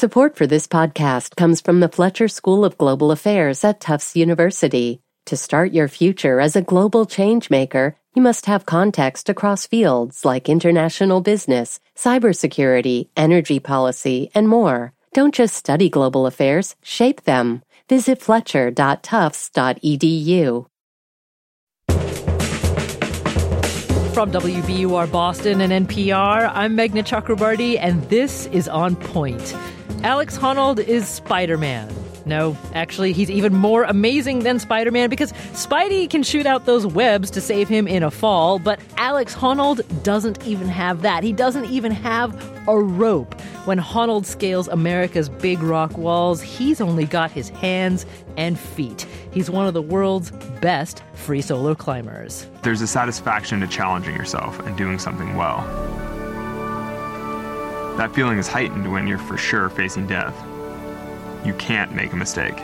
Support for this podcast comes from the Fletcher School of Global Affairs at Tufts University. To start your future as a global changemaker, you must have context across fields like international business, cybersecurity, energy policy, and more. Don't just study global affairs, shape them. Visit fletcher.tufts.edu. From WBUR Boston and NPR, I'm Meghna Chakrabarty, and this is On Point. Alex Honnold is Spider-Man. No, actually, he's even more amazing than Spider-Man because Spidey can shoot out those webs to save him in a fall, but Alex Honnold doesn't even have that. He doesn't even have a rope. When Honnold scales America's big rock walls, he's only got his hands and feet. He's one of the world's best free solo climbers. There's a satisfaction to challenging yourself and doing something well. That feeling is heightened when you're for sure facing death. You can't make a mistake.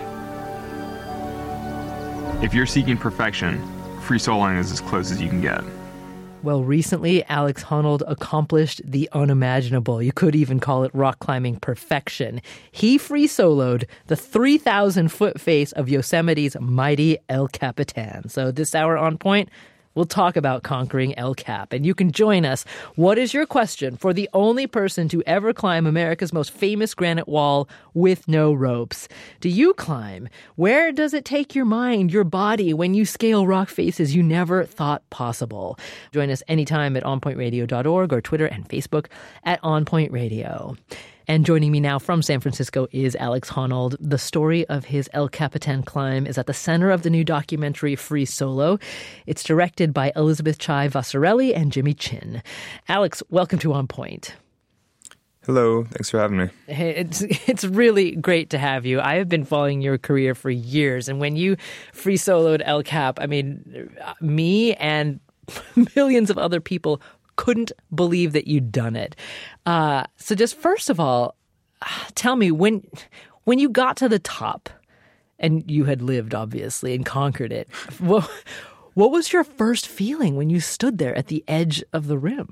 If you're seeking perfection, free soloing is as close as you can get. Well, recently, Alex Honnold accomplished the unimaginable. You could even call it rock climbing perfection. He free soloed the 3,000-foot face of Yosemite's mighty El Capitan. So this hour on Point, we'll talk about conquering El Cap, and you can join us. What is your question for the only person to ever climb America's most famous granite wall with no ropes? Do you climb? Where does it take your mind, your body, when you scale rock faces you never thought possible? Join us anytime at onpointradio.org or Twitter and Facebook at onpointradio. And joining me now from San Francisco is Alex Honnold. The story of his El Capitan climb is at the center of the new documentary Free Solo. It's directed by Elizabeth Chai Vasarely and Jimmy Chin. Alex, welcome to On Point. Hello, thanks for having me. Hey, it's really great to have you. I have been following your career for years, and when you free soloed El Cap, I mean, me and millions of other people couldn't believe that you'd done it. So just first of all, tell me, when you got to the top, and you had lived, obviously, and conquered it, what was your first feeling when you stood there at the edge of the rim?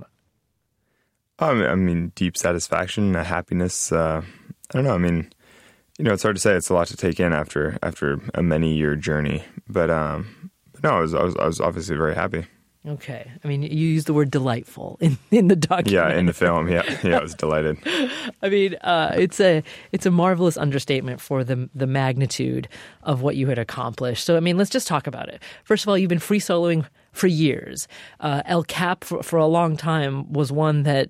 I mean, deep satisfaction, happiness. I don't know. I mean, it's hard to say. It's a lot to take in after a many-year journey. But no, I was obviously very happy. Okay. I mean, you used the word delightful in the documentary. Yeah, in the film. Yeah, I was delighted. I mean, it's a marvelous understatement for the magnitude of what you had accomplished. So, I mean, let's just talk about it. First of all, you've been free soloing for years. El Cap for a long time was one that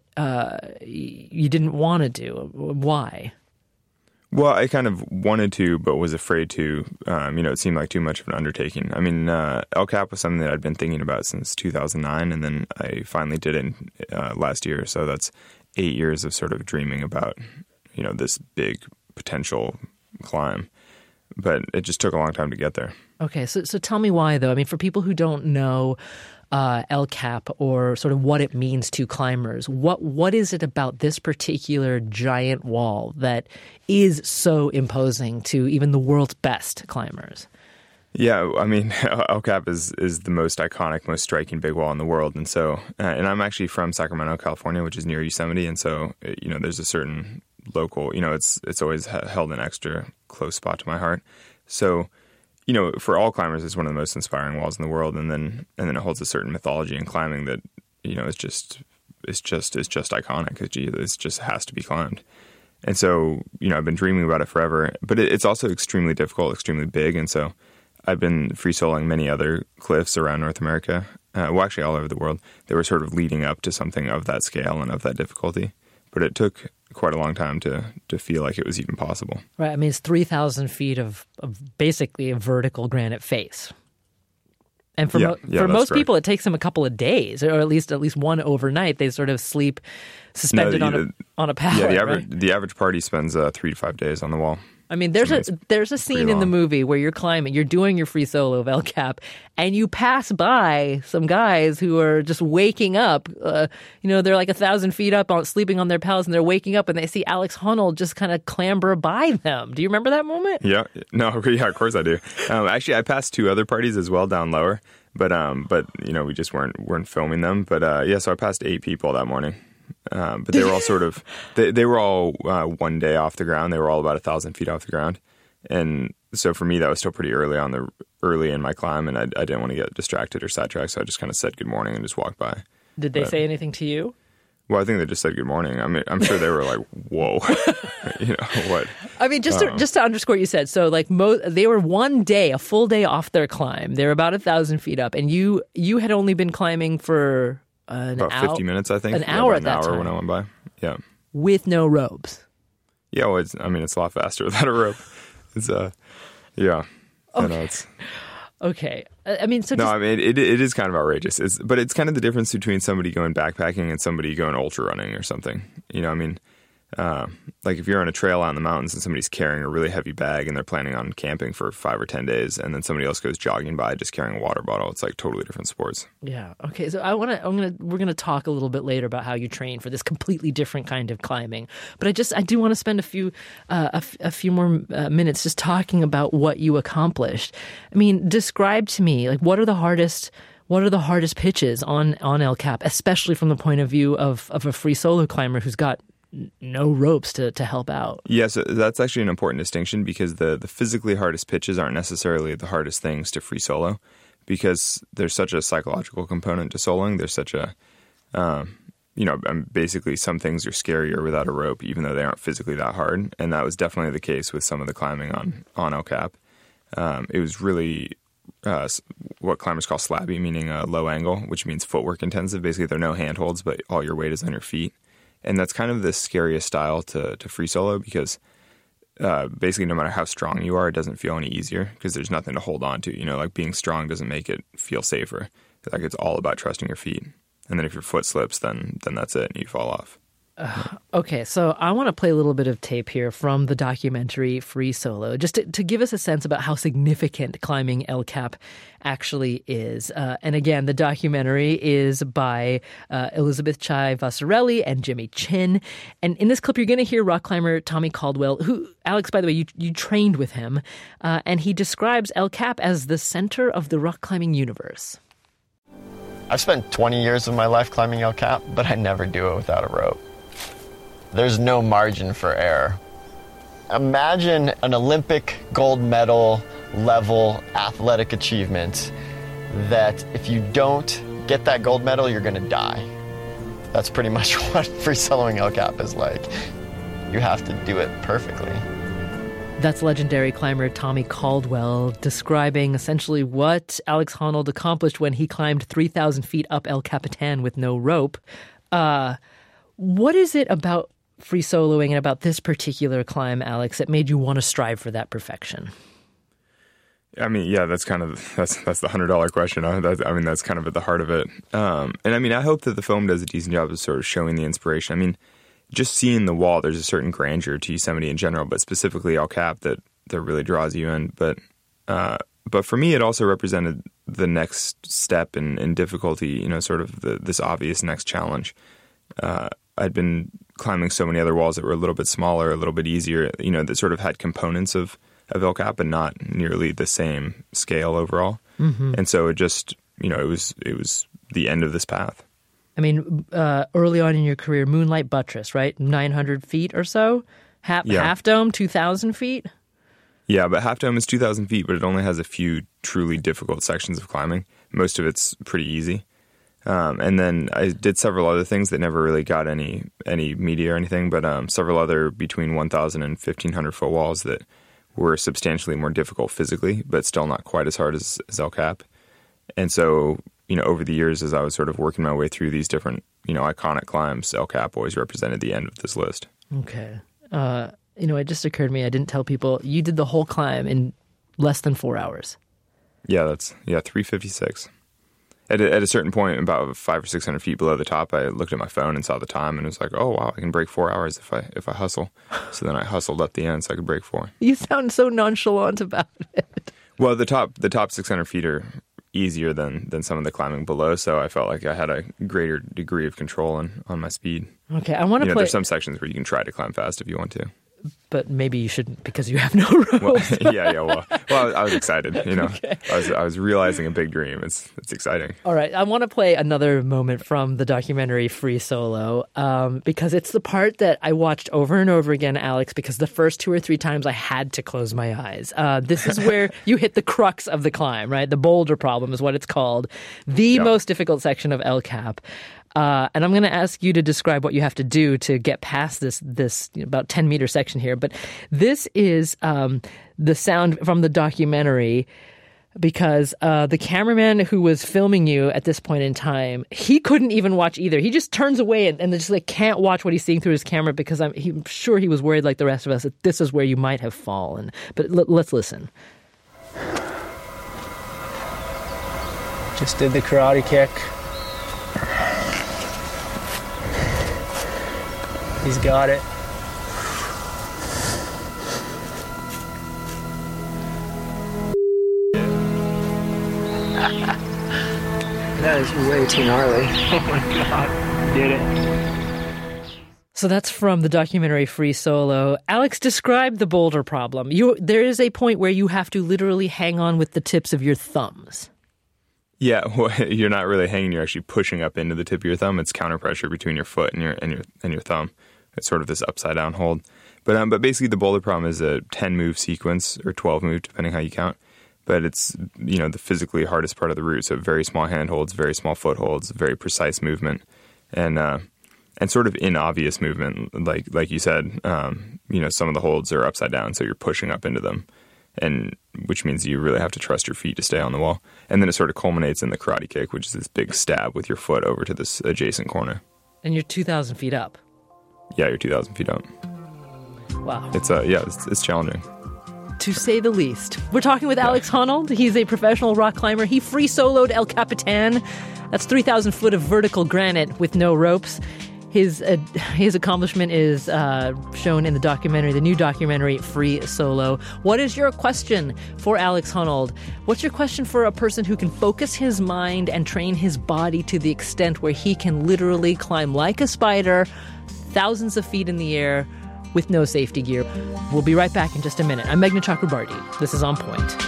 you didn't want to do. Why? Well, I kind of wanted to, but was afraid to. It seemed like too much of an undertaking. I mean, El Cap was something that I'd been thinking about since 2009, and then I finally did it last year. So that's 8 years of sort of dreaming about, this big potential climb. But it just took a long time to get there. Okay, so tell me why, though. I mean, for people who don't know El Cap or sort of what it means to climbers, what is it about this particular giant wall that is so imposing to even the world's best climbers? Yeah, I mean, El Cap is the most iconic, most striking big wall in the world. And so, and I'm actually from Sacramento, California, which is near Yosemite. And so, there's a certain local, it's always held an extra close spot to my heart. So, for all climbers, it's one of the most inspiring walls in the world, and then it holds a certain mythology in climbing that it's just iconic. It just has to be climbed, and so I've been dreaming about it forever. But it's also extremely difficult, extremely big, and so I've been free soloing many other cliffs around North America, actually all over the world. They were sort of leading up to something of that scale and of that difficulty, but it took quite a long time to feel like it was even possible. Right. I mean, it's 3,000 feet of basically a vertical granite face. And for most people, it takes them a couple of days, or at least one overnight. They sort of sleep suspended on a pallet. Yeah, the average party spends 3 to 5 days on the wall. I mean, there's a scene in the movie where you're climbing, you're doing your free solo of El Cap, and you pass by some guys who are just waking up. They're like 1,000 feet up, sleeping on their pallets, and they're waking up, and they see Alex Honnold just kind of clamber by them. Do you remember that moment? Yeah, of course I do. Actually, I passed 2 other parties as well down lower, but we just weren't filming them. But so I passed 8 people that morning. But they were all sort of, they were all 1 day off the ground. They were all about 1,000 feet off the ground. And so for me, that was still pretty early in my climb, and I didn't want to get distracted or sidetracked, so I just kind of said good morning and just walked by. Did they say anything to you? Well, I think they just said good morning. I mean, I'm sure they were like, "Whoa," what? I mean, just to underscore what you said. So, like, they were 1 day, a full day off their climb. They were about 1,000 feet up, and you had only been climbing for about 50 minutes, I think. An hour at that time. When I went by. Yeah. With no ropes. Yeah, well, it's a lot faster without a rope. It's yeah. Okay. I know it's. Okay. I mean, so it is kind of outrageous. But it's kind of the difference between somebody going backpacking and somebody going ultra running or something. You know, I mean, like if you're on a trail out in the mountains and somebody's carrying a really heavy bag and they're planning on camping for 5 or 10 days, and then somebody else goes jogging by just carrying a water bottle, it's like totally different sports. Yeah. Okay. So we're gonna talk a little bit later about how you train for this completely different kind of climbing. But I do want to spend a few more minutes just talking about what you accomplished. I mean, describe to me, like, what are the hardest pitches on El Cap, especially from the point of view of a free solo climber who's got no ropes to help out. Yes, that's actually an important distinction, because the physically hardest pitches aren't necessarily the hardest things to free solo, because there's such a psychological component to soloing. There's such a, basically some things are scarier without a rope, even though they aren't physically that hard. And that was definitely the case with some of the climbing on El Cap. It was really what climbers call slabby, meaning low angle, which means footwork intensive. Basically, there are no handholds, but all your weight is on your feet. And that's kind of the scariest style to free solo, because basically no matter how strong you are, it doesn't feel any easier because there's nothing to hold on to. You know, like being strong doesn't make it feel safer. Like it's all about trusting your feet. And then if your foot slips, then that's it and you fall off. Okay, so I want to play a little bit of tape here from the documentary Free Solo, just to give us a sense about how significant climbing El Cap actually is. And again, the documentary is by Elizabeth Chai Vasarely and Jimmy Chin. And in this clip, you're going to hear rock climber Tommy Caldwell, who, Alex, by the way, you trained with him, and he describes El Cap as the center of the rock climbing universe. I've spent 20 years of my life climbing El Cap, but I never do it without a rope. There's no margin for error. Imagine an Olympic gold medal level athletic achievement that if you don't get that gold medal, you're going to die. That's pretty much what free soloing El Cap is like. You have to do it perfectly. That's legendary climber Tommy Caldwell describing essentially what Alex Honnold accomplished when he climbed 3,000 feet up El Capitan with no rope. What is it about free soloing and about this particular climb, Alex, that made you want to strive for that perfection? I mean, yeah, that's the $100 question. That's kind of at the heart of it. And I mean, I hope that the film does a decent job of sort of showing the inspiration. I mean, just seeing the wall, there's a certain grandeur to Yosemite in general, but specifically El Cap that really draws you in. But for me, it also represented the next step in difficulty, you know, sort of this obvious next challenge. I'd been climbing so many other walls that were a little bit smaller, a little bit easier, you know, that sort of had components of El Cap, but not nearly the same scale overall. Mm-hmm. And so it just, you know, it was the end of this path. I mean, early on in your career, Moonlight Buttress, right? 900 feet or so? Half Dome, 2,000 feet? Yeah, but Half Dome is 2,000 feet, but it only has a few truly difficult sections of climbing. Most of it's pretty easy. And then I did several other things that never really got any media or anything, but several other between 1,000 and 1,500 foot walls that were substantially more difficult physically, but still not quite as hard as El Cap. And so, you know, over the years, as I was sort of working my way through these different, you know, iconic climbs, El Cap always represented the end of this list. Okay. You know, it just occurred to me, I didn't tell people, you did the whole climb in less than 4 hours. Yeah, 3:56. At a certain point, about 500 or 600 feet below the top, I looked at my phone and saw the time, and it was like, oh wow, I can break 4 hours if I hustle. So then I hustled up the end so I could break 4. You sound so nonchalant about it. Well, the top 600 feet are easier than some of the climbing below, so I felt like I had a greater degree of control on my speed. Okay, I want to play. There's some sections where you can try to climb fast if you want to. But maybe you shouldn't because you have no ropes. Well, yeah. Well, I was excited. Okay. I was realizing a big dream. It's exciting. All right, I want to play another moment from the documentary Free Solo because it's the part that I watched over and over again, Alex. Because the first 2 or 3 times I had to close my eyes. This is where you hit the crux of the climb, right? The boulder problem is what it's called. The most difficult section of El Cap. And I'm going to ask you to describe what you have to do to get past this about 10-meter section here. But this is the sound from the documentary because the cameraman who was filming you at this point in time, he couldn't even watch either. He just turns away and just can't watch what he's seeing through his camera because I'm sure he was worried like the rest of us that this is where you might have fallen. But let's listen. Just did the karate kick. He's got it. That is way too gnarly. Oh my God. Did it. So that's from the documentary Free Solo. Alex, describe the boulder problem. There is a point where you have to literally hang on with the tips of your thumbs. Yeah, well, you're not really hanging. You're actually pushing up into the tip of your thumb. It's counter pressure between your foot and your thumb. It's sort of this upside down hold. But basically the boulder problem is a 10-move sequence or 12-move, depending how you count. But it's, the physically hardest part of the route. So very small handholds, very small footholds, very precise movement, and sort of inobvious movement. Like you said, some of the holds are upside down, so you're pushing up into them, and which means you really have to trust your feet to stay on the wall. And then it sort of culminates in the karate kick, which is this big stab with your foot over to this adjacent corner. And you're 2,000 feet up. Yeah, you're 2,000 feet up. Wow. It's challenging. To say the least. We're talking with Alex Honnold. He's a professional rock climber. He free soloed El Capitan. That's 3,000 foot of vertical granite with no ropes. His accomplishment is shown in the new documentary Free Solo. What is your question for Alex Honnold? What's your question for a person who can focus his mind and train his body to the extent where he can literally climb like a spider, thousands of feet in the air with no safety gear? We'll be right back in just a minute. I'm Meghna Chakrabarti. This is On Point.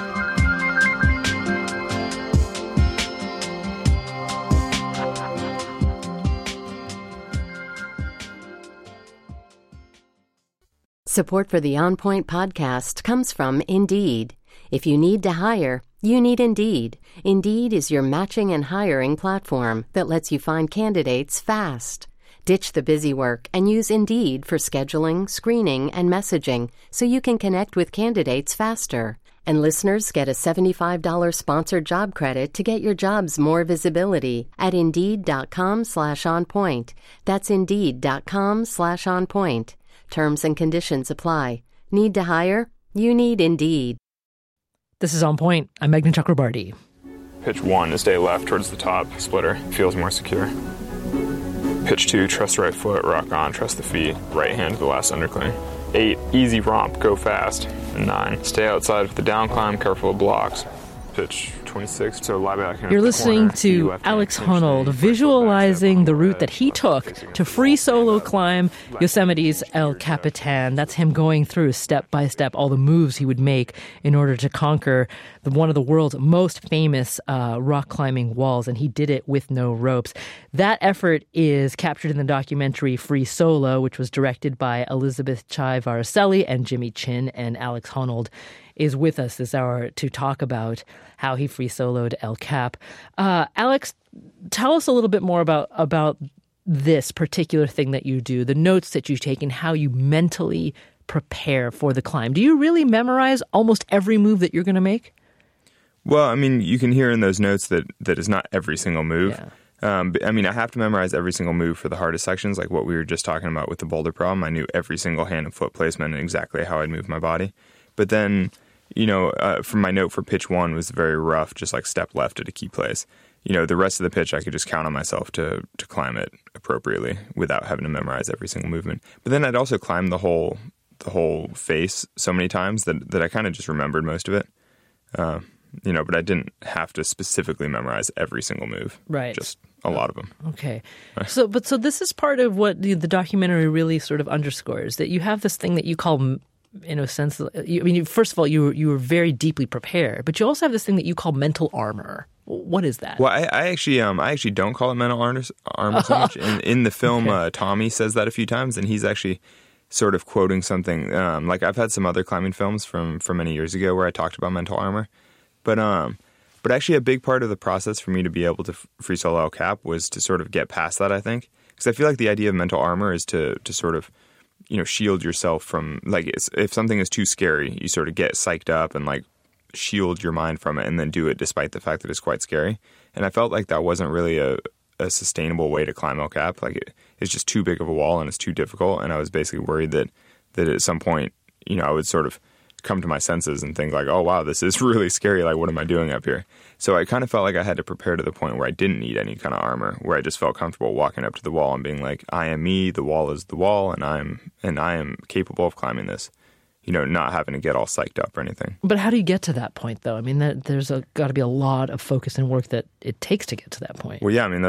Support for the On Point podcast comes from Indeed. If you need to hire, you need Indeed. Indeed is your matching and hiring platform that lets you find candidates fast. Ditch the busy work and use Indeed for scheduling, screening, and messaging so you can connect with candidates faster. And listeners get a $75 sponsored job credit to get your jobs more visibility at Indeed.com/onpoint. That's Indeed.com/onpoint. Terms and conditions apply. Need to hire? You need Indeed. This is On Point. I'm Meghna Chakrabarti. Pitch 1 is stay left towards the top. Splitter feels more secure. Pitch 2, trust the right foot, rock on, trust the feet. Right hand to the last undercling. 8, easy romp, go fast. And 9, stay outside with the down climb, careful of blocks. Pitch 26, so lie back. You're listening to Alex Honnold visualizing the route that he took to free solo climb Yosemite's El Capitan. That's him going through step by step all the moves he would make in order to conquer one of the world's most famous rock climbing walls, and he did it with no ropes. That effort is captured in the documentary Free Solo, which was directed by Elizabeth Chai Varaselli and Jimmy Chin, and Alex Honnold is with us this hour to talk about how he free soloed El Cap. Alex, tell us a little bit more about this particular thing that you do, the notes that you take, and how you mentally prepare for the climb. Do you really memorize almost every move that you're going to make? Well, I mean, you can hear in those notes that is not every single move. Yeah. But, I mean, I have to memorize every single move for the hardest sections, like what we were just talking about with the boulder problem. I knew every single hand and foot placement and exactly how I'd move my body. But then, from my note for pitch 1 was very rough, just like step left at a key place. The rest of the pitch I could just count on myself to climb it appropriately without having to memorize every single movement. But then I'd also climb the whole face so many times that I kind of just remembered most of it. But I didn't have to specifically memorize every single move. Right. Just a lot of them. Okay. So this is part of what the documentary really sort of underscores, that you have this thing that you call, in a sense, first of all, you were very deeply prepared, but you also have this thing that you call mental armor. What is that? Well, I actually don't call it mental armor so much. In the film, okay. Tommy says that a few times, and he's actually sort of quoting something. Like I've had some other climbing films from many years ago where I talked about mental armor, but actually a big part of the process for me to be able to free solo El Cap was to sort of get past that, I think, because I feel like the idea of mental armor is to sort of, shield yourself from, like, if something is too scary, you sort of get psyched up and like shield your mind from it and then do it despite the fact that it's quite scary. And I felt like that wasn't really a sustainable way to climb El Cap. Like it's just too big of a wall and it's too difficult. And I was basically worried that at some point, I would sort of come to my senses and think like, oh wow, this is really scary. Like, what am I doing up here? So I kind of felt like I had to prepare to the point where I didn't need any kind of armor, where I just felt comfortable walking up to the wall and being like, I am me, the wall is the wall, and I am capable of climbing this. Not having to get all psyched up or anything. But how do you get to that point, though? I mean, there's got to be a lot of focus and work that it takes to get to that point. Well, yeah,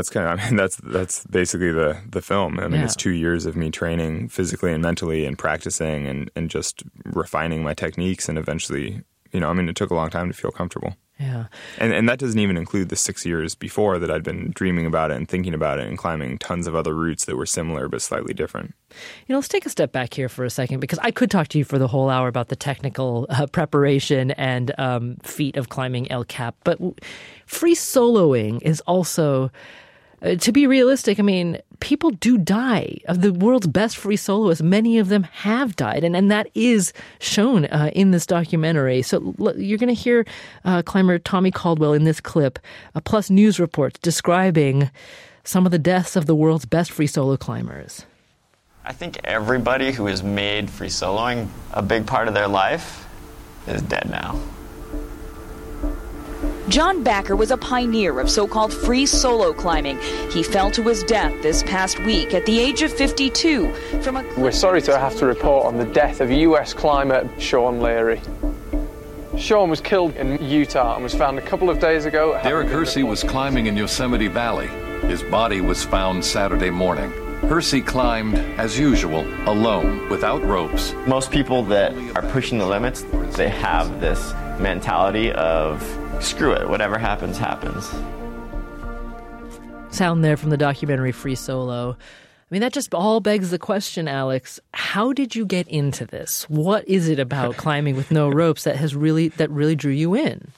that's basically the film. It's 2 years of me training physically and mentally and practicing and just refining my techniques, and eventually, it took a long time to feel comfortable. Yeah. And that doesn't even include the 6 years before that I'd been dreaming about it and thinking about it and climbing tons of other routes that were similar but slightly different. Let's take a step back here for a second, because I could talk to you for the whole hour about the technical preparation and feat of climbing El Cap. But free soloing is also, to be realistic, people do die. Of the world's best free soloists, many of them have died. And that is shown in this documentary. So you're going to hear climber Tommy Caldwell in this clip, plus news reports describing some of the deaths of the world's best free solo climbers. I think everybody who has made free soloing a big part of their life is dead now. John Backer was a pioneer of so-called free solo climbing. He fell to his death this past week at the age of 52 from a... We're sorry to have to report on the death of US climber Sean Leary. Sean was killed in Utah and was found a couple of days ago. Derek Hersey was climbing in Yosemite Valley. His body was found Saturday morning. Hersey climbed, as usual, alone, without ropes. Most people that are pushing the limits, they have this mentality of, screw it, whatever happens, happens. Sound there from the documentary Free Solo. That just all begs the question, Alex, how did you get into this? What is it about climbing with no ropes that really drew you in?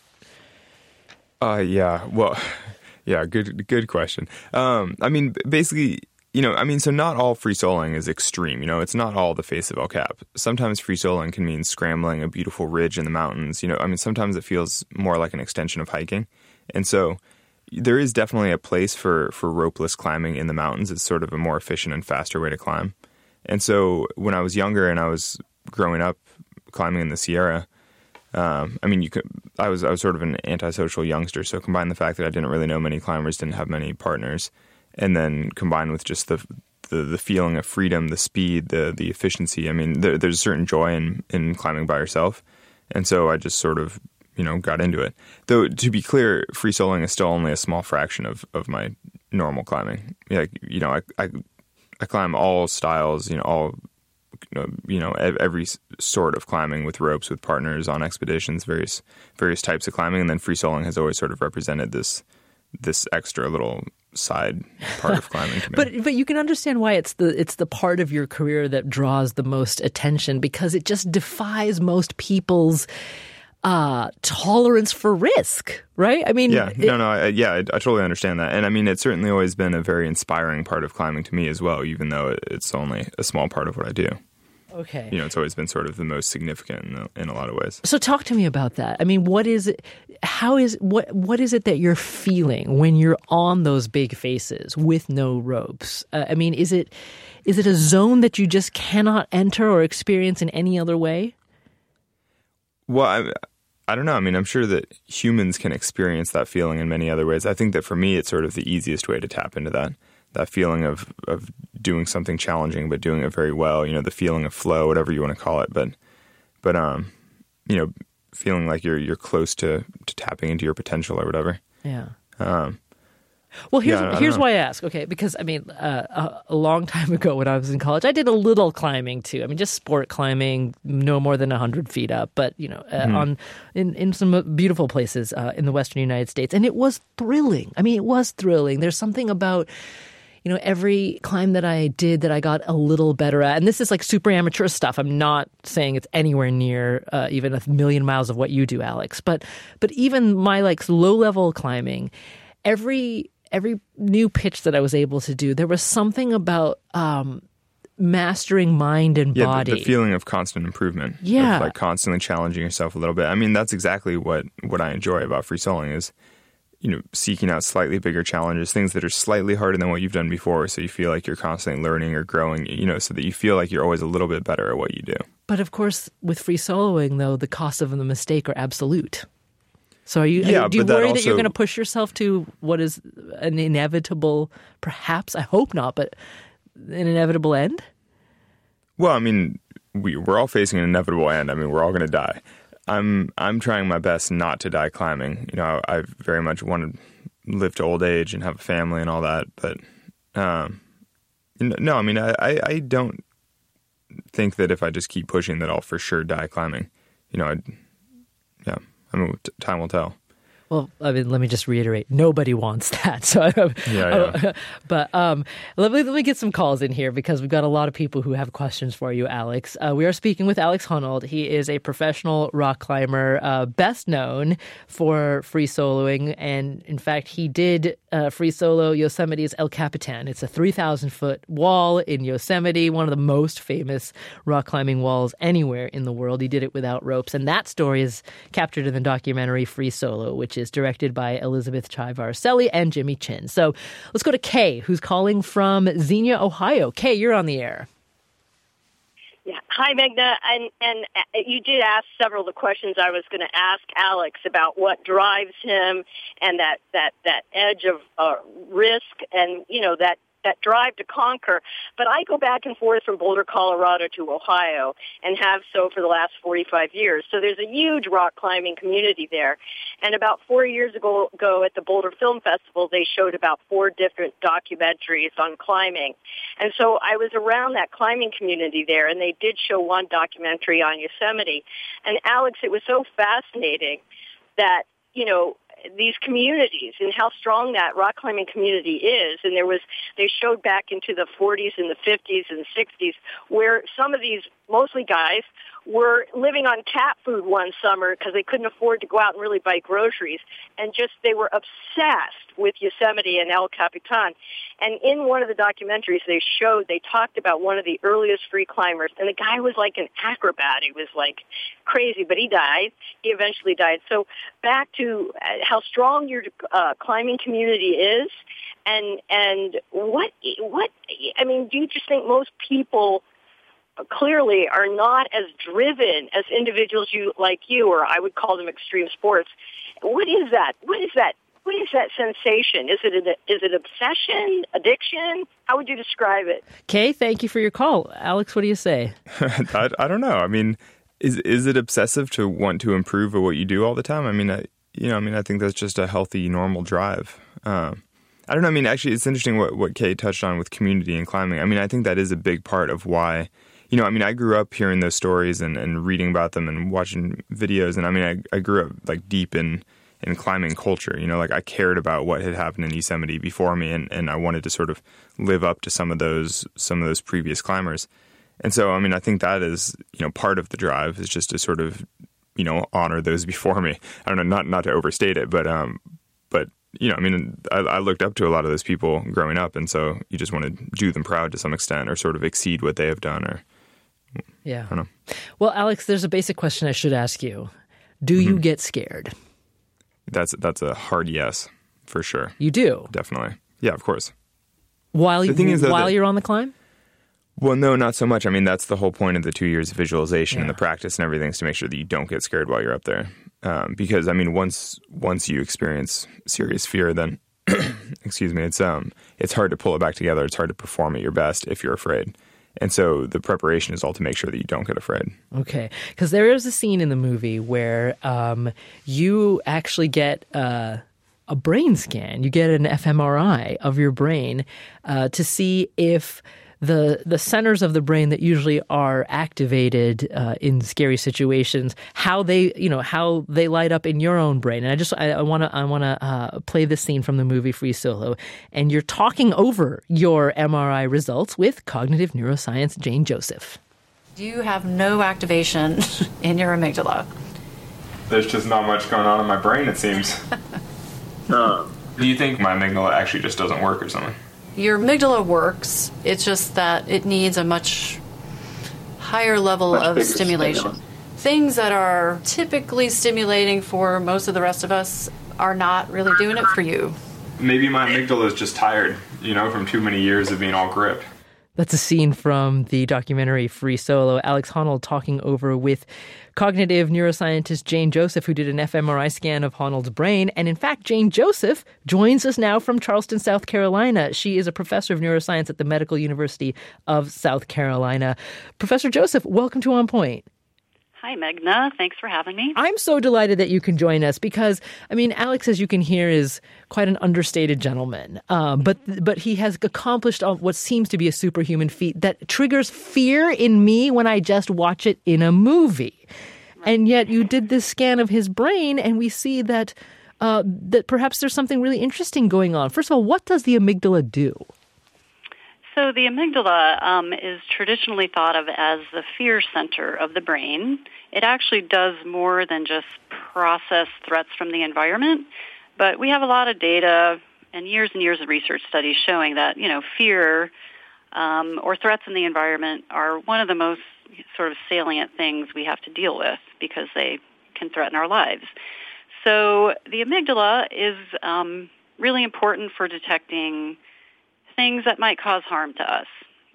Good question. Basically, so not all free soloing is extreme. It's not all the face of El Cap. Sometimes free soloing can mean scrambling a beautiful ridge in the mountains. Sometimes it feels more like an extension of hiking. And so there is definitely a place for ropeless climbing in the mountains. It's sort of a more efficient and faster way to climb. And so when I was younger and I was growing up climbing in the Sierra, I was sort of an antisocial youngster. So combine the fact that I didn't really know many climbers, didn't have many partners, and then combined with just the feeling of freedom, the speed, the efficiency. There's a certain joy in climbing by yourself. And so I just sort of, got into it. Though, to be clear, free soloing is still only a small fraction of my normal climbing. I climb all styles, every sort of climbing with ropes, with partners, on expeditions, various types of climbing. And then free soloing has always sort of represented this extra little side part of climbing to me. But you can understand why it's the part of your career that draws the most attention, because it just defies most people's tolerance for risk, right? I totally understand that. And it's certainly always been a very inspiring part of climbing to me as well, even though it's only a small part of what I do. Okay. It's always been sort of the most significant in a lot of ways. So talk to me about that. What is it? What is it that you're feeling when you're on those big faces with no ropes? Is it a zone that you just cannot enter or experience in any other way? Well, I don't know. I'm sure that humans can experience that feeling in many other ways. I think that for me, it's sort of the easiest way to tap into that feeling of doing something challenging, but doing it very well, the feeling of flow, whatever you want to call it. But feeling like you're close to tapping into your potential or whatever. Yeah. Well, here's why I ask. Okay, because I mean, a long time ago when I was in college, I did a little climbing too. I mean, just sport climbing, no more than 100 feet up, but in some beautiful places in the Western United States, and it was thrilling. I mean, it was thrilling. There's something about every climb that I did that I got a little better at. And this is like super amateur stuff. I'm not saying it's anywhere near even a million miles of what you do, Alex. But even my like low level climbing, every new pitch that I was able to do, there was something about mastering mind and body. The feeling of constant improvement. Yeah. Of like constantly challenging yourself a little bit. I mean, that's exactly what I enjoy about free soloing is, seeking out slightly bigger challenges, things that are slightly harder than what you've done before. So you feel like you're constantly learning or growing, so that you feel like you're always a little bit better at what you do. But of course, with free soloing, though, the costs of the mistake are absolute. So do you worry that you're going to push yourself to what is an inevitable, perhaps, I hope not, but an inevitable end? Well, I mean, we're all facing an inevitable end. I mean, we're all going to die. I'm trying my best not to die climbing. I very much want to live to old age and have a family and all that. But no, I mean, I don't think that if I just keep pushing that I'll for sure die climbing. Time will tell. Well, I mean, let me just reiterate: nobody wants that. So, but let me get some calls in here because we've got a lot of people who have questions for you, Alex. We are speaking with Alex Honnold. He is a professional rock climber, best known for free soloing, and in fact, he did free solo Yosemite's El Capitan. It's a 3,000-foot wall in Yosemite, one of the most famous rock climbing walls anywhere in the world. He did it without ropes, and that story is captured in the documentary Free Solo, which is directed by Elizabeth Chai Varselli and Jimmy Chin. So let's go to Kay, who's calling from Xenia, Ohio. Kay, you're on the air. Yeah. Hi, Meghna. And you did ask several of the questions I was going to ask Alex about what drives him and that edge of risk and, that drive to conquer. But I go back and forth from Boulder, Colorado to Ohio and have so for the last 45 years. So there's a huge rock climbing community there. And about 4 years ago at the Boulder Film Festival, they showed about 4 different documentaries on climbing. And so I was around that climbing community there, and they did show one documentary on Yosemite. And Alex, it was so fascinating that, these communities and how strong that rock climbing community is. And they showed back into the 40s and the 50s and 60s where some of these, mostly guys, were living on cat food one summer because they couldn't afford to go out and really buy groceries. And they were obsessed with Yosemite and El Capitan. And in one of the documentaries they talked about one of the earliest free climbers. And the guy was like an acrobat. He was like crazy, but he died. He eventually died. So back to how strong your climbing community is. And what, I mean, do you just think most people clearly are not as driven as individuals like you, or I would call them extreme sports? What is that? What is that sensation? Is it obsession, addiction? How would you describe it? Kay, thank you for your call. Alex, what do you say? I don't know. I mean, is it obsessive to want to improve at what you do all the time? I mean, I think that's just a healthy, normal drive. I don't know. I mean, actually, it's interesting what Kay touched on with community and climbing. I mean, I think that is a big part of why. I grew up hearing those stories and reading about them and watching videos. And I mean, I grew up like deep in climbing culture. Like I cared about what had happened in Yosemite before me, and I wanted to sort of live up to some of those previous climbers. And so, I mean, I think that is, part of the drive is just to sort of, honor those before me. I don't know, not to overstate it, but I mean, I looked up to a lot of those people growing up, and so you just want to do them proud to some extent, or sort of exceed what they have done, or. Yeah. I don't know. Well, Alex, there's a basic question I should ask you. Do you get scared? That's a hard yes, for sure. You do? Definitely. Yeah, of course. While you're on the climb? Well, no, not so much. I mean, that's the whole point of the 2 years of visualization and the practice and everything is to make sure that you don't get scared while you're up there. Because, I mean, once you experience serious fear, then, excuse me, it's hard to pull it back together. It's hard to perform at your best if you're afraid. And so the preparation is all to make sure that you don't get afraid. Okay. Because there is a scene in the movie where you actually get a brain scan. You get an fMRI of your brain to see if the centers of the brain that usually are activated in scary situations, how they light up in your own brain. And I want to play this scene from the movie Free Solo, and you're talking over your MRI results with cognitive neuroscience Jane Joseph. You have no activation in your amygdala. There's just not much going on in my brain, it seems. Do you think my amygdala actually just doesn't work or something? Your amygdala works, it's just that it needs a much higher level of stimulation. Things that are typically stimulating for most of the rest of us are not really doing it for you. Maybe my amygdala is just tired, from too many years of being all gripped. That's a scene from the documentary Free Solo. Alex Honnold talking over with cognitive neuroscientist Jane Joseph, who did an fMRI scan of Honnold's brain. And in fact, Jane Joseph joins us now from Charleston, South Carolina. She is a professor of neuroscience at the Medical University of South Carolina. Professor Joseph, welcome to On Point. Hi, Meghna. Thanks for having me. I'm so delighted that you can join us because, Alex, as you can hear, is quite an understated gentleman. But he has accomplished what seems to be a superhuman feat that triggers fear in me when I just watch it in a movie. Right. And yet you did this scan of his brain, and we see that that perhaps there's something really interesting going on. First of all, what does the amygdala do? So the amygdala is traditionally thought of as the fear center of the brain. It actually does more than just process threats from the environment, but we have a lot of data and years of research studies showing that, fear or threats in the environment are one of the most sort of salient things we have to deal with because they can threaten our lives. So the amygdala is really important for detecting things that might cause harm to us.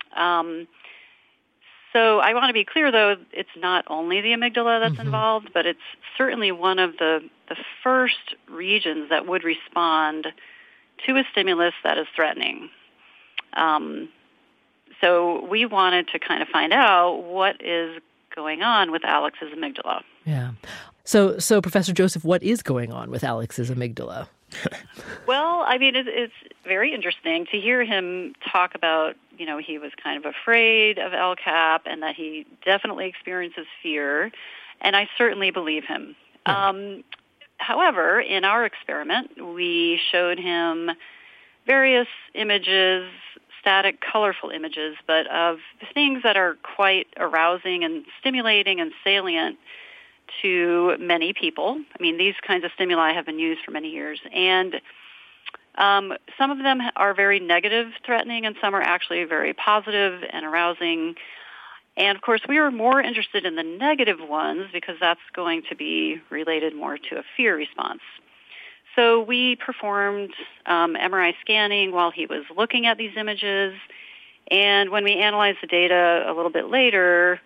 So I want to be clear, though, it's not only the amygdala that's involved, but it's certainly one of the first regions that would respond to a stimulus that is threatening. So we wanted to kind of find out what is going on with Alex's amygdala. Yeah. So Professor Joseph, what is going on with Alex's amygdala? Well, it's very interesting to hear him talk about, he was kind of afraid of LCAP and that he definitely experiences fear, and I certainly believe him. Yeah. However, in our experiment, we showed him various images, static, colorful images, but of things that are quite arousing and stimulating and salient to many people. These kinds of stimuli have been used for many years, and some of them are very negative, threatening, and some are actually very positive and arousing. And of course, we were more interested in the negative ones because that's going to be related more to a fear response. So we performed MRI scanning while he was looking at these images, and when we analyzed the data a little bit later,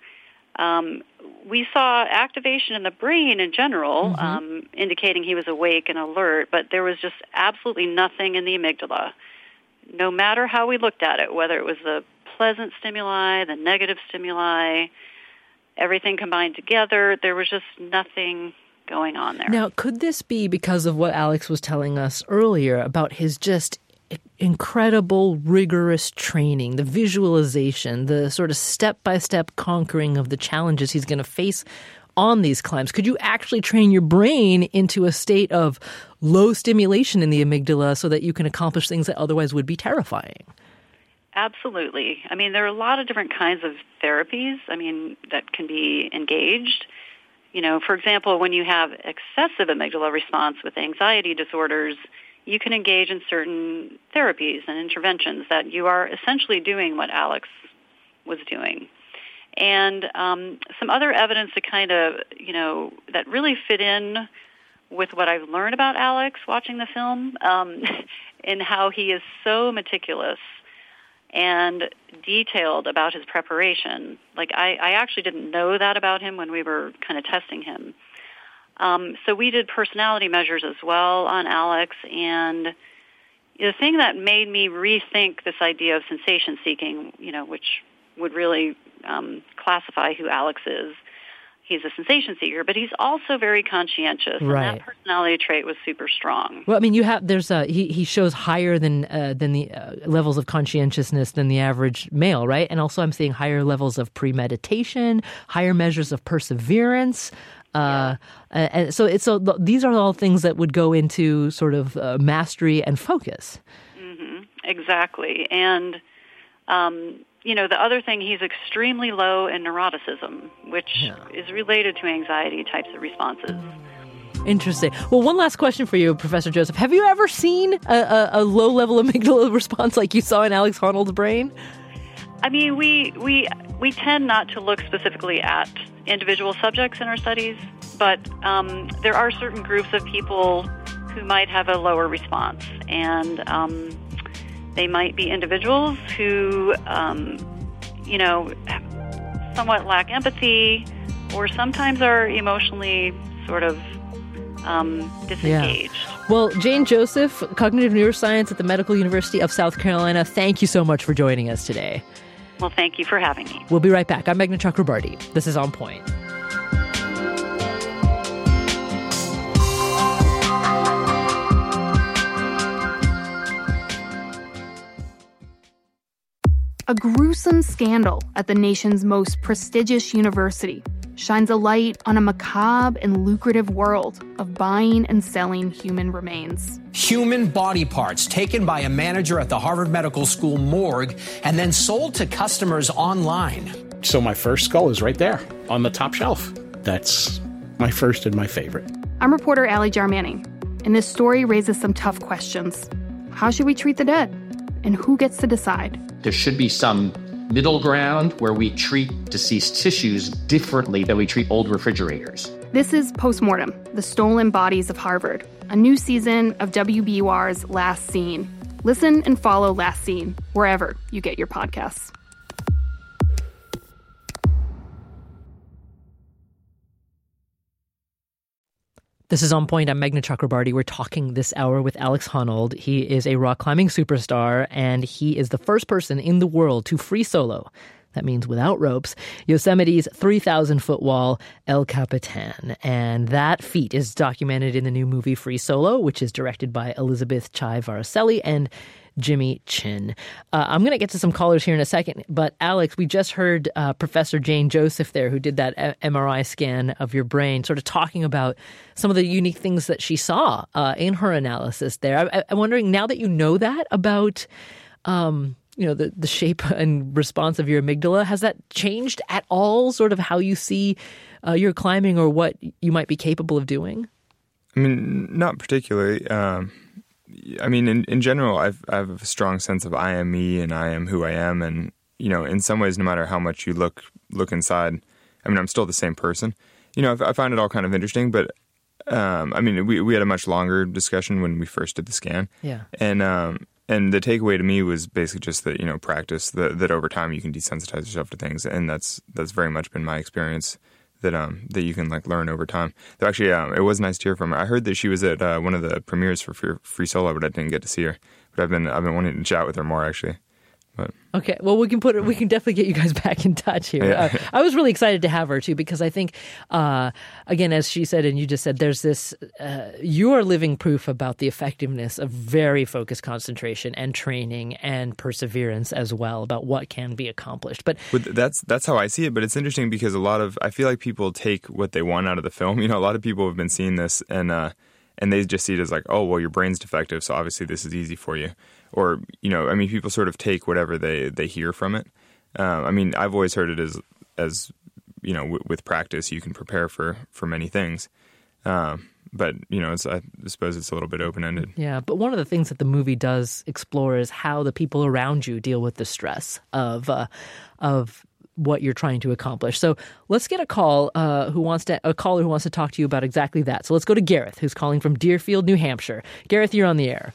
we saw activation in the brain in general, indicating he was awake and alert, but there was just absolutely nothing in the amygdala. No matter how we looked at it, whether it was the pleasant stimuli, the negative stimuli, everything combined together, there was just nothing going on there. Now, could this be because of what Alex was telling us earlier about his just incredible, rigorous training, the visualization, the sort of step-by-step conquering of the challenges he's going to face on these climbs? Could you actually train your brain into a state of low stimulation in the amygdala so that you can accomplish things that otherwise would be terrifying? Absolutely. There are a lot of different kinds of therapies, that can be engaged. For example, when you have excessive amygdala response with anxiety disorders, you can engage in certain therapies and interventions that you are essentially doing what Alex was doing. And some other evidence to kind of, that really fit in with what I've learned about Alex watching the film, and how he is so meticulous and detailed about his preparation. I actually didn't know that about him when we were kind of testing him. So we did personality measures as well on Alex, and the thing that made me rethink this idea of sensation seeking, which would really classify who Alex is. He's a sensation seeker, but he's also very conscientious, and that personality trait was super strong. Well, I mean, he shows higher than the levels of conscientiousness than the average male, right? And also, I'm seeing higher levels of premeditation, higher measures of perseverance. And so these are all things that would go into sort of mastery and focus. Mm-hmm. Exactly, and. The other thing, he's extremely low in neuroticism, which is related to anxiety types of responses. Interesting. Well, one last question for you, Professor Joseph. Have you ever seen a low-level amygdala response like you saw in Alex Honnold's brain? I mean, we tend not to look specifically at individual subjects in our studies, but there are certain groups of people who might have a lower response, and they might be individuals who, somewhat lack empathy, or sometimes are emotionally sort of disengaged. Yeah. Well, Jane Joseph, Cognitive Neuroscience at the Medical University of South Carolina, thank you so much for joining us today. Well, thank you for having me. We'll be right back. I'm Meghna Chakrabarty. This is On Point. A gruesome scandal at the nation's most prestigious university shines a light on a macabre and lucrative world of buying and selling human remains. Human body parts taken by a manager at the Harvard Medical School morgue and then sold to customers online. So my first skull is right there on the top shelf. That's my first and my favorite. I'm reporter Allie Jarmanning, and this story raises some tough questions. How should we treat the dead? And who gets to decide? There should be some middle ground where we treat deceased tissues differently than we treat old refrigerators. This is Postmortem, The Stolen Bodies of Harvard, a new season of WBUR's Last Scene. Listen and follow Last Scene wherever you get your podcasts. This is On Point. I'm Meghna Chakrabarty. We're talking this hour with Alex Honnold. He is a rock climbing superstar, and he is the first person in the world to free solo. That means without ropes, Yosemite's 3,000-foot wall, El Capitan. And that feat is documented in the new movie Free Solo, which is directed by Elizabeth Chai Varaselli and Jimmy Chin. I'm going to get to some callers here in a second, but Alex, we just heard Professor Jane Joseph there, who did that MRI scan of your brain, sort of talking about some of the unique things that she saw in her analysis there. I'm wondering, now that you know that about the shape and response of your amygdala, has that changed at all sort of how you see your climbing or what you might be capable of doing? I mean, not particularly. I mean, in general, I have a strong sense of I am me and I am who I am. And, in some ways, no matter how much you look inside, I mean, I'm still the same person. I find it all kind of interesting. But, I mean, we had a much longer discussion when we first did the scan. Yeah. And the takeaway to me was basically just that, practice, that over time you can desensitize yourself to things. And that's very much been my experience. That you can learn over time. Though actually, it was nice to hear from her. I heard that she was at one of the premieres for Free Solo, but I didn't get to see her. But I've been wanting to chat with her more actually. But. Okay, well, we can definitely get you guys back in touch here. Yeah. I was really excited to have her too, because I think, again, as she said and you just said, there's this. You are living proof about the effectiveness of very focused concentration and training and perseverance as well, about what can be accomplished. But that's how I see it. But it's interesting because I feel like people take what they want out of the film. A lot of people have been seeing this and they just see it as oh, well, your brain's defective, so obviously this is easy for you. Or, I mean, people sort of take whatever they hear from it. I mean, I've always heard it as with practice, you can prepare for many things. But, I suppose it's a little bit open-ended. Yeah, but one of the things that the movie does explore is how the people around you deal with the stress of what you're trying to accomplish. So let's get a caller who wants to talk to you about exactly that. So let's go to Gareth, who's calling from Deerfield, New Hampshire. Gareth, you're on the air.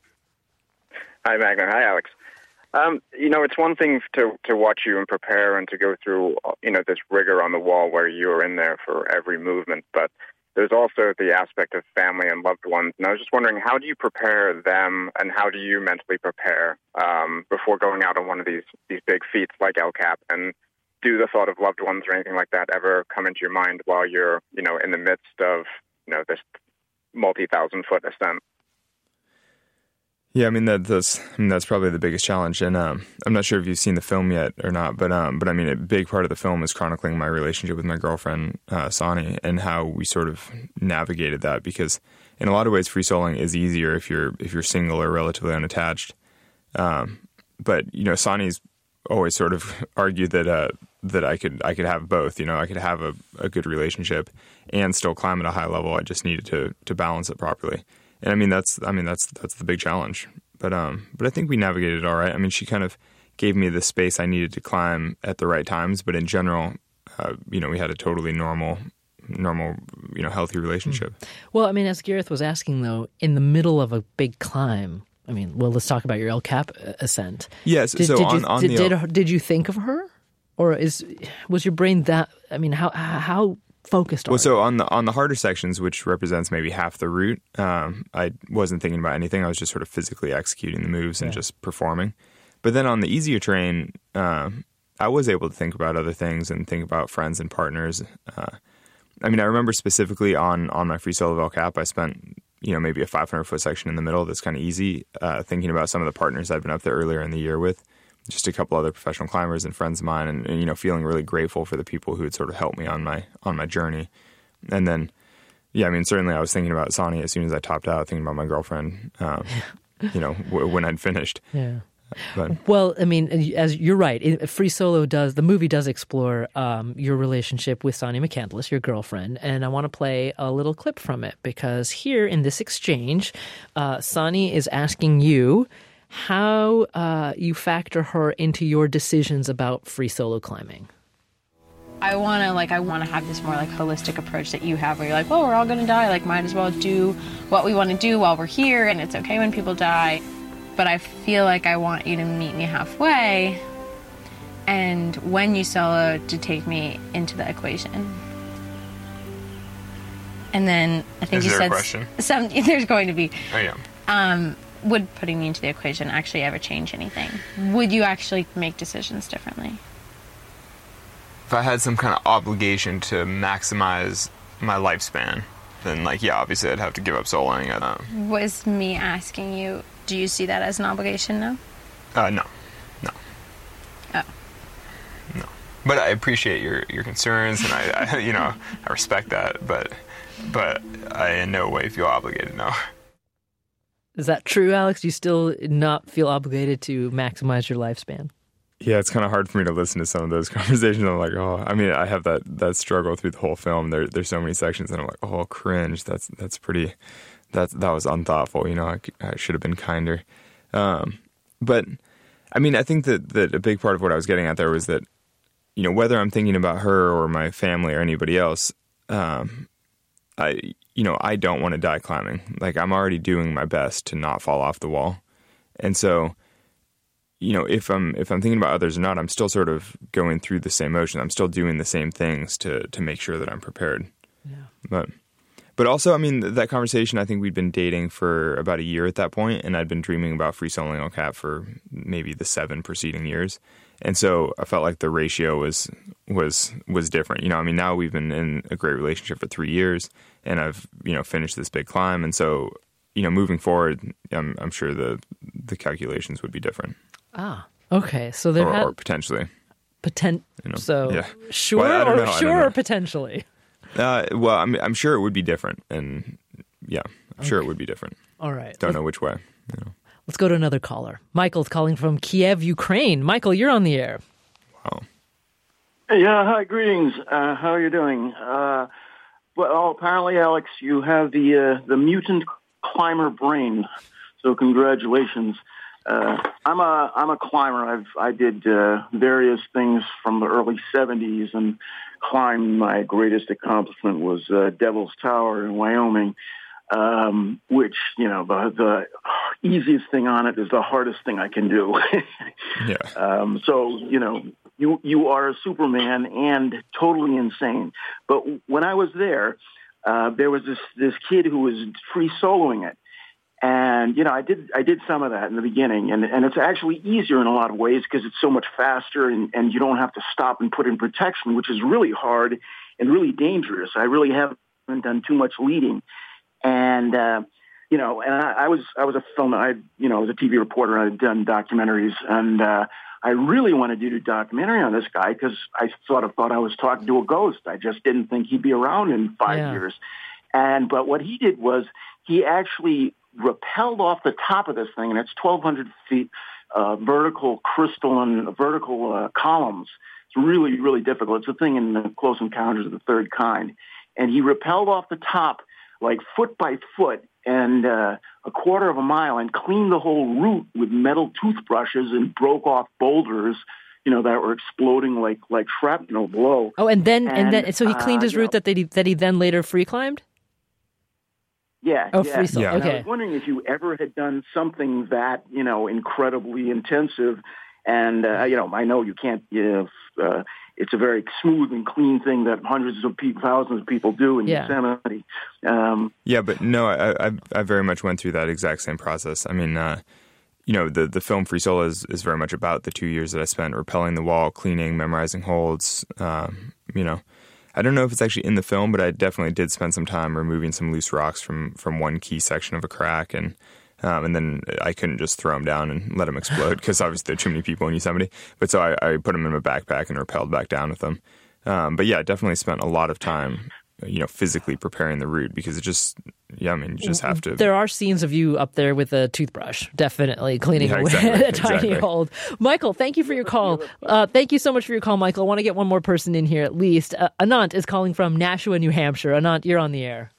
Hi, Meghna. Hi, Alex. It's one thing to watch you and prepare and to go through, this rigor on the wall where you're in there for every movement. But there's also the aspect of family and loved ones. And I was just wondering, how do you prepare them, and how do you mentally prepare before going out on one of these big feats like El Cap? And do the thought of loved ones or anything like that ever come into your mind while you're, in the midst of, this multi-thousand-foot ascent? Yeah, I mean that's probably the biggest challenge, and I'm not sure if you've seen the film yet or not, but I mean a big part of the film is chronicling my relationship with my girlfriend Sani and how we sort of navigated that, because in a lot of ways free soloing is easier if you're single or relatively unattached, but Sani's always sort of argued that I could have both, I could have a good relationship and still climb at a high level. I just needed to balance it properly. And I mean that's the big challenge, but I think we navigated it all right. I mean, she kind of gave me the space I needed to climb at the right times, but in general, we had a totally normal, healthy relationship. Well, I mean, as Gareth was asking though, in the middle of a big climb, I mean, well, let's talk about your El Cap ascent. Yes. Did you think of her, or was your brain that? I mean, how focused on? Well, so on the harder sections, which represents maybe half the route, I wasn't thinking about anything. I was just sort of physically executing the moves and just performing. But then on the easier terrain, I was able to think about other things and think about friends and partners. I mean, I remember specifically on my free solo of El Cap, I spent maybe a 500-foot section in the middle that's kind of easy, thinking about some of the partners I'd been up there earlier in the year with, just a couple other professional climbers and friends of mine, and feeling really grateful for the people who had sort of helped me on my journey. And then, yeah, I mean, certainly I was thinking about Sani as soon as I topped out, thinking about my girlfriend, when I'd finished. Yeah. But, well, I mean, as you're right, the movie does explore your relationship with Sani McCandless, your girlfriend, and I want to play a little clip from it, because here in this exchange, Sani is asking you how you factor her into your decisions about free solo climbing. I want to have this more holistic approach that you have, where you're like, well, we're all going to die, might as well do what we want to do while we're here, and it's okay when people die. But I feel like I want you to meet me halfway, and when you solo, to take me into the equation. And then I think you said there's going to be. Oh yeah. Would putting me into the equation actually ever change anything? Would you actually make decisions differently? If I had some kind of obligation to maximize my lifespan, then obviously I'd have to give up soloing. Was me asking you, do you see that as an obligation now? No. Oh. No. But I appreciate your concerns, and I respect that, but I in no way feel obligated, no. Is that true, Alex? Do you still not feel obligated to maximize your lifespan? Yeah, it's kind of hard for me to listen to some of those conversations. I'm like, I mean, I have that struggle through the whole film. There's so many sections, and I'm like, oh, cringe. That was unthoughtful. I should have been kinder. But I mean, I think that a big part of what I was getting at there was that, whether I'm thinking about her or my family or anybody else, I don't want to die climbing. I'm already doing my best to not fall off the wall. And so, if I'm thinking about others or not, I'm still sort of going through the same motions. I'm still doing the same things to make sure that I'm prepared. Yeah. But also, I mean, that conversation, I think we'd been dating for about a year at that point, and I'd been dreaming about free soloing El Cap for maybe the 7 preceding years. And so I felt like the ratio was different. I mean, now we've been in a great relationship for 3 years, and I've, finished this big climb. And so, moving forward, I'm sure the calculations would be different. Ah, okay. So or potentially. So yeah. Sure, well, or potentially. Well, I'm sure it would be different, and yeah, I'm sure it would be different. All right. Don't know which way. Let's go to another caller. Michael's calling from Kiev, Ukraine. Michael, you're on the air. Wow. Yeah, hi, greetings. How are you doing? Well, apparently, Alex, you have the mutant climber brain, so congratulations. I'm a climber. I did various things from the early 70s, and climbed. My greatest accomplishment was Devil's Tower in Wyoming, which, the easiest thing on it is the hardest thing I can do. Yeah. So, you are a Superman and totally insane. But when I was there, there was this kid who was free soloing it. And, I did some of that in the beginning, and it's actually easier in a lot of ways because it's so much faster and you don't have to stop and put in protection, which is really hard and really dangerous. I really haven't done too much leading. And, and I was a film, I was a TV reporter, and I'd done documentaries, and I really wanted to do a documentary on this guy because I sort of thought I was talking to a ghost. I just didn't think he'd be around in 5 years. But what he did was he actually rappelled off the top of this thing, and it's 1,200 feet vertical crystalline, vertical columns. It's really, really difficult. It's a thing in the Close Encounters of the Third Kind. And he rappelled off the top like foot by foot and a quarter of a mile and cleaned the whole route with metal toothbrushes and broke off boulders, that were exploding like shrapnel below. Oh, so he cleaned his route that he then later free climbed? Yeah. Oh, free solo. Yeah. Okay. I was wondering if you ever had done something that, incredibly intensive. And, I know you can't, it's a very smooth and clean thing that hundreds of people, thousands of people do in Yosemite. But no, I very much went through that exact same process. I mean, the film Free Solo is very much about the 2 years that I spent rappelling the wall, cleaning, memorizing holds, I don't know if it's actually in the film, but I definitely did spend some time removing some loose rocks from one key section of a crack, and then I couldn't just throw them down and let them explode because obviously there are too many people in Yosemite. But so I put them in my backpack and rappelled back down with them. I definitely spent a lot of time, physically preparing the route because it just, you just have to. There are scenes of you up there with a toothbrush, definitely cleaning away a tiny hold. Michael, thank you for your call. Thank you so much for your call, Michael. I want to get one more person in here at least. Anant is calling from Nashua, New Hampshire. Anant, you're on the air.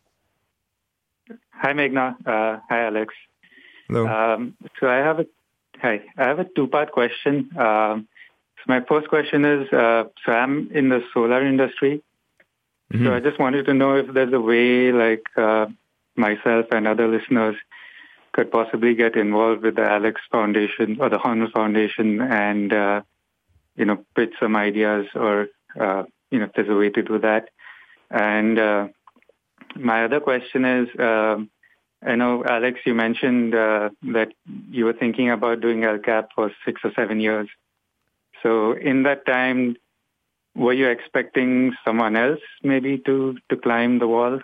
Hi, Meghna. Hi, Alex. Hello. So I have a two-part question. So my first question is, so I'm in the solar industry. So I just wanted to know if there's a way myself and other listeners could possibly get involved with the Alex Foundation or the Horner Foundation and, pitch some ideas or, if there's a way to do that. And my other question is, I know, Alex, you mentioned that you were thinking about doing El Cap for 6 or 7 years. So in that time, were you expecting someone else maybe to climb the wall?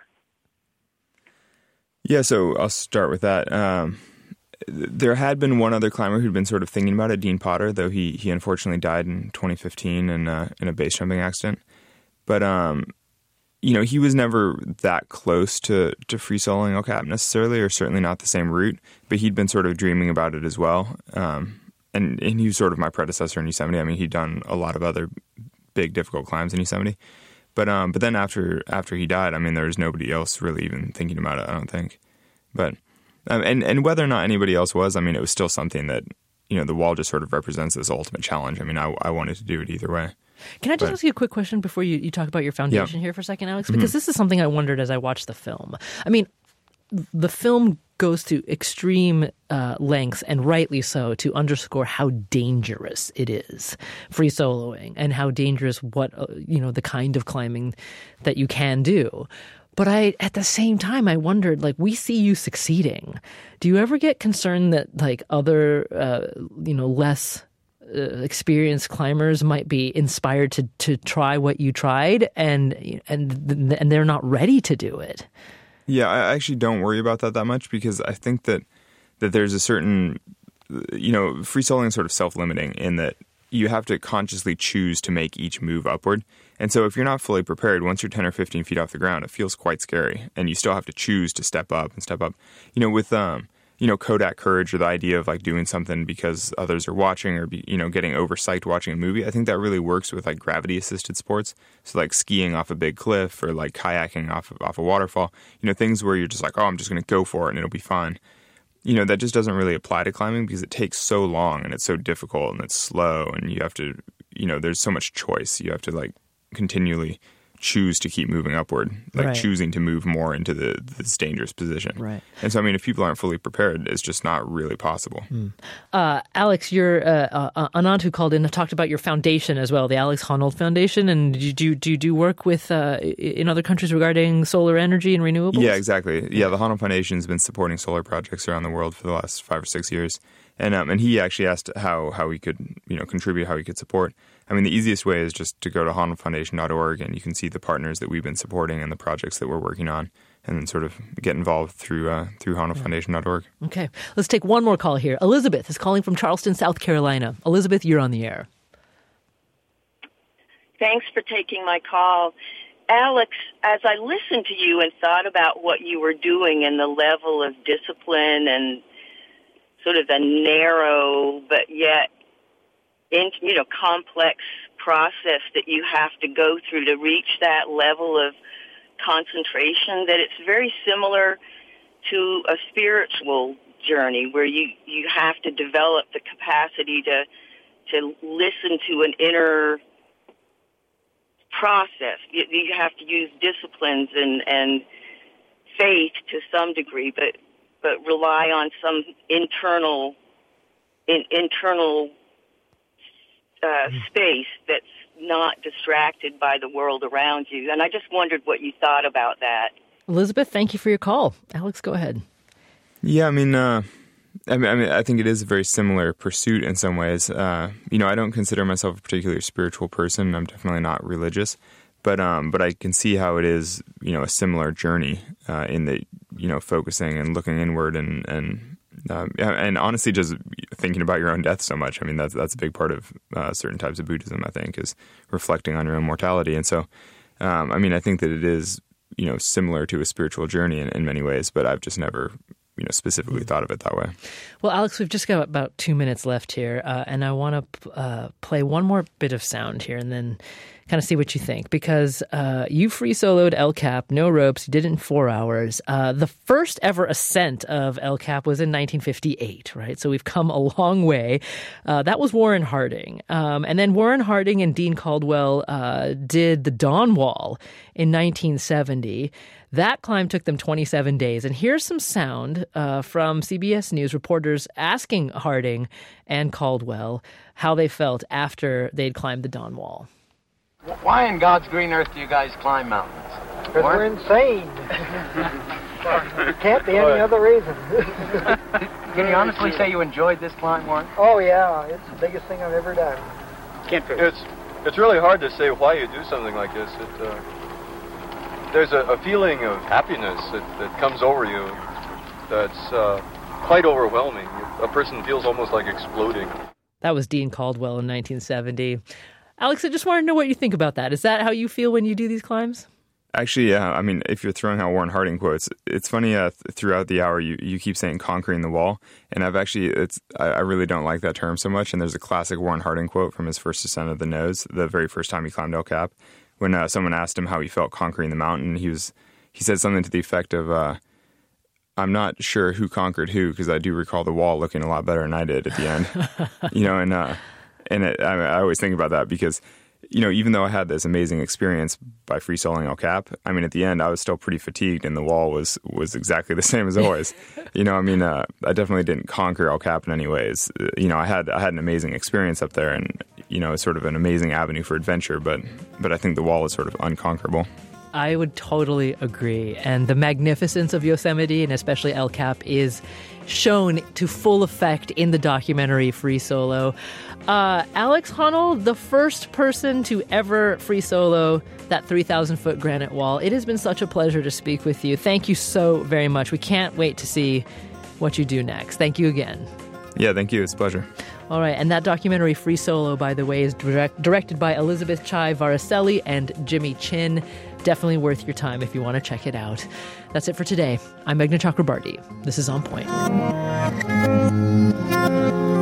Yeah, so I'll start with that. There had been one other climber who'd been sort of thinking about it, Dean Potter, though he unfortunately died in 2015 in a base jumping accident. But, he was never that close to free soloing El Cap necessarily, or certainly not the same route, but he'd been sort of dreaming about it as well. And he was sort of my predecessor in Yosemite. I mean, he'd done a lot of other big, difficult climbs in Yosemite. But then after he died, I mean, there was nobody else really even thinking about it, I don't think. But and whether or not anybody else was, I mean, it was still something that, the wall just sort of represents this ultimate challenge. I mean, I wanted to do it either way. Can I just ask you a quick question before you talk about your foundation here for a second, Alex? Because this is something I wondered as I watched the film. I mean, the film goes to extreme lengths, and rightly so, to underscore how dangerous it is, free soloing, and how dangerous the kind of climbing that you can do. But at the same time, I wondered, we see you succeeding. Do you ever get concerned that other, less experienced climbers might be inspired to try what you tried, and they're not ready to do it? Yeah, I actually don't worry about that much because I think that there's a certain, free soloing is sort of self-limiting in that you have to consciously choose to make each move upward. And so if you're not fully prepared, once you're 10 or 15 feet off the ground, it feels quite scary. And you still have to choose to step up and step up. With Kodak courage, or the idea of doing something because others are watching, or getting oversight watching a movie. I think that really works with gravity assisted sports. So skiing off a big cliff, or kayaking off a waterfall. Things where you're just I'm just going to go for it and it'll be fine. That just doesn't really apply to climbing because it takes so long and it's so difficult and it's slow and you have to, there's so much choice. You have to continually choose to keep moving upward, like Right. choosing to move more into this dangerous position. Right. And so, I mean, if people aren't fully prepared, it's just not really possible. Alex, your Anantu called in and talked about your foundation as well, the Alex Honnold Foundation. And do you do work with in other countries regarding solar energy and renewables? Yeah, exactly. Yeah, the Honnold Foundation has been supporting solar projects around the world for the last 5 or 6 years. And he actually asked how we could, contribute, how we could support. I mean, the easiest way is just to go to HonnoldFoundation.org, and you can see the partners that we've been supporting and the projects that we're working on, and then sort of get involved through HonnoldFoundation.org. Okay. Let's take one more call here. Elizabeth is calling from Charleston, South Carolina. Elizabeth, you're on the air. Thanks for taking my call. Alex, as I listened to you and thought about what you were doing and the level of discipline and sort of a narrow but yet complex process that you have to go through to reach that level of concentration, that it's very similar to a spiritual journey where you have to develop the capacity to listen to an inner process. You have to use disciplines and faith to some degree, but rely on some internal space that's not distracted by the world around you. And I just wondered what you thought about that. Elizabeth, thank you for your call. Alex, go ahead. Yeah, I mean, I think it is a very similar pursuit in some ways. I don't consider myself a particularly spiritual person. I'm definitely not religious, but I can see how it is, a similar journey in that, focusing and looking inward and honestly just thinking about your own death so much. I mean, that's a big part of certain types of Buddhism, I think, is reflecting on your own mortality. And so, I think that it is, similar to a spiritual journey in many ways, but I've just never specifically thought of it that way. Well, Alex, we've just got about 2 minutes left here, and I want to play one more bit of sound here and then kind of see what you think, because you free soloed El Cap, no ropes, you did it in 4 hours. The first ever ascent of El Cap was in 1958, right? So we've come a long way. That was Warren Harding. And then Warren Harding and Dean Caldwell did the Dawn Wall in 1970. That climb took them 27 days. And here's some sound from CBS News reporters asking Harding and Caldwell how they felt after they'd climbed the Dawn Wall. Why in God's green earth do you guys climb mountains? Because we're insane. Can't be any other reason. Can you honestly say you enjoyed this climb, Warren? Oh, yeah. It's the biggest thing I've ever done. It's really hard to say why you do something like this. There's a feeling of happiness that comes over you that's quite overwhelming. A person feels almost like exploding. That was Dean Caldwell in 1970. Alex, I just want to know what you think about that. Is that how you feel when you do these climbs? Actually, yeah. I mean, if you're throwing out Warren Harding quotes, it's funny. Throughout the hour, you keep saying "conquering the wall," and I really don't like that term so much. And there's a classic Warren Harding quote from his first ascent of the Nose, the very first time he climbed El Cap, when someone asked him how he felt conquering the mountain. He said something to the effect of, "I'm not sure who conquered who, because I do recall the wall looking a lot better than I did at the end." I always think about that because, even though I had this amazing experience by free soloing El Cap, I mean, at the end, I was still pretty fatigued and the wall was exactly the same as always. I definitely didn't conquer El Cap in any ways. I had an amazing experience up there and, it's sort of an amazing avenue for adventure, but I think the wall is sort of unconquerable. I would totally agree. And the magnificence of Yosemite, and especially El Cap, is shown to full effect in the documentary Free Solo. Alex Honnold, the first person to ever free solo that 3,000-foot granite wall. It has been such a pleasure to speak with you. Thank you so very much. We can't wait to see what you do next. Thank you again. Yeah, thank you. It's a pleasure. All right, and that documentary, Free Solo, by the way, is directed by Elizabeth Chai Varaselli and Jimmy Chin. Definitely worth your time if you want to check it out. That's it for today. I'm Meghna Chakrabarti. This is On Point.